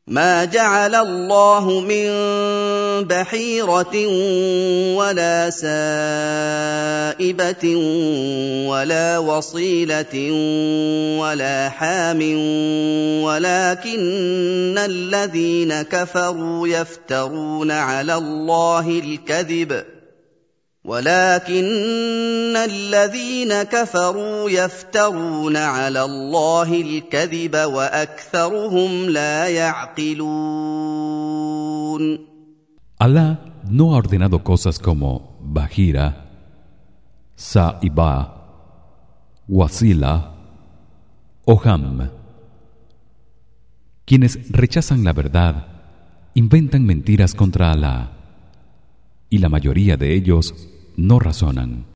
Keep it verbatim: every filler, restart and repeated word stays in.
ما جعل الله من بحيرة ولا سائبة ولا وصيلة ولا حام ولكن الذين كفروا يفترون على الله الكذب ولكن الذين كفروا يفترون على الله الكذب وأكثرهم لا يعقلون. Alá no ha ordenado cosas como Bahira, Sa'iba, Wasila o Ham. Quienes rechazan la verdad inventan mentiras contra Alá, y la mayoría de ellos no razonan.